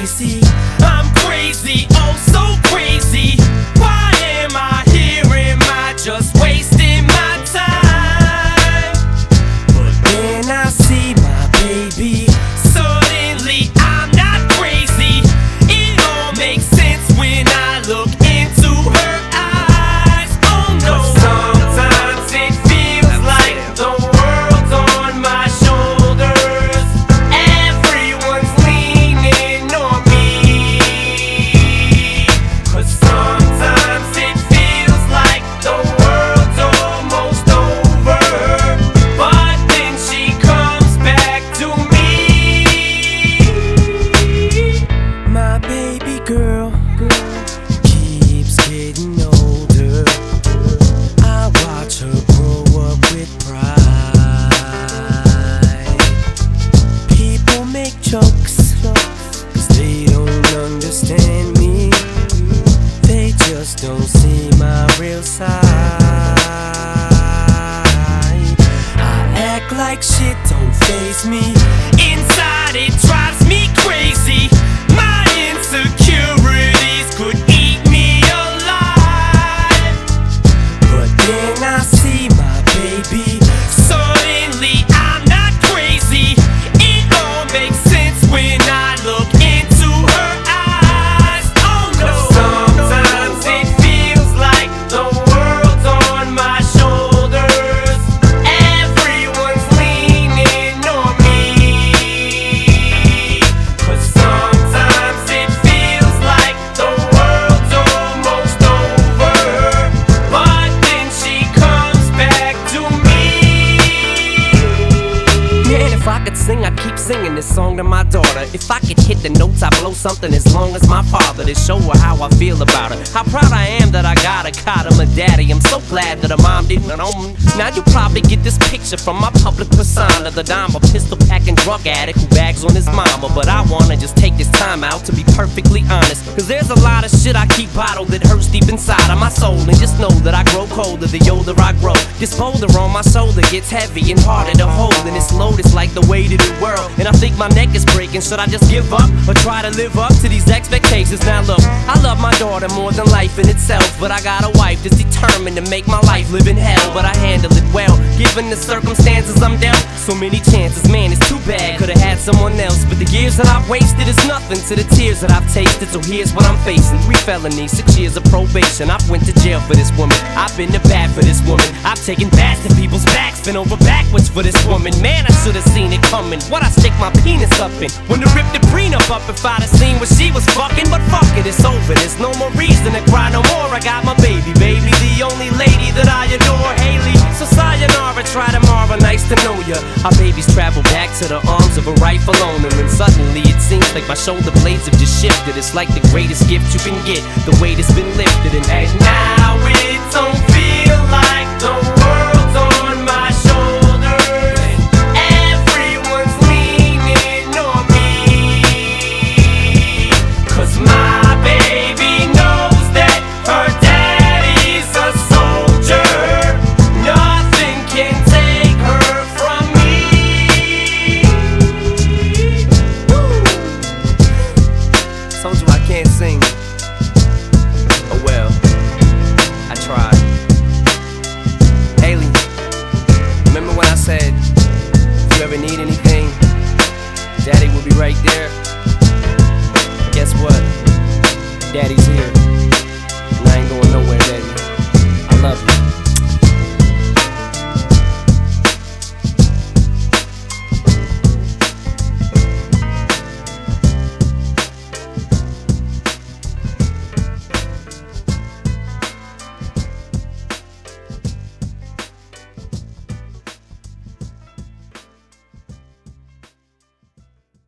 crazy. I'm crazy, oh so crazy. Why am I here? Am I just wasting my time? But then I see my baby. Suddenly I'm not crazy. It all makes sense when I look into her eyes. Oh no. Sometimes it feels like the world's on my shoulders. Everyone's leaning on me. 'Cause sometimes it feels like the world's almost over. But then she comes back to me. My baby girl keeps getting older. I watch her grow up with pride. People make jokes 'cause they don't understand me. They just don't see my real side. I act like shit don't faze me. Inside it drives me crazy. My insecurities could eat me alive. But then I see my baby. Suddenly I'm not crazy. It all makes sense when I look into her eyes. Oh no. Sometimes it feels like the world's on my shoulders. Everyone's leaning on me. 'Cause sometimes it feels like the world's almost over. But then she comes back to me. Man, if I could sing, I'd keep singing this song to my daughter. If I could hit the notes, I'd blow something as long as my father, to show her how I feel about her. How proud I am that I got a cot of my daddy. I'm so glad that her mom didn't own. Now you probably get this picture from my public persona, that I'm a pistol packing drug addict who bags on his mama. But I wanna just take this time out to be perfectly honest, 'cause there's a lot of shit I keep bottled that hurts deep inside of my soul. And just know that I grow colder the older I grow. This boulder on my shoulder gets heavy and harder to hold, and this load is like the weight of the world. And I think my neck is breaking. Should I just give up or try to live up to these expectations? Now look, I love my daughter more than life in itself, but I got a wife that's determined to make my life live in hell. But I handle it well, given the circumstances I'm dealt. So many chances, man, it's too bad. Could've had someone else, but the years that I've wasted is nothing to the tears that I've tasted. So here's what I'm facing: 3 felonies, 6 years of probation. I've went to jail for this woman. I've been to bat for this woman. I've taken bats to people's backs, been over backwards for this woman. Man, I should've seen it coming. What I stick my penis up in? When to rip the prenup up if I'd have seen what she was fucking. But fuck it, it's over. There's no more reason to cry no more. I got my baby, the only lady that I adore, Haley. So sayonara, try tomorrow, nice to know ya. Our babies travel back to the arms of a rightful owner, and suddenly it seems like my shoulder blades have just shifted. It's like the greatest gift you can get, the weight has been lifted. And now it don't feel like the world's on my shoulders. Everyone's leaning on me. 'Cause my baby knows that her daddy's a soldier. Nothing can take her from me. Woo. Told you I can't sing. Oh well, I tried. Haley, remember when I said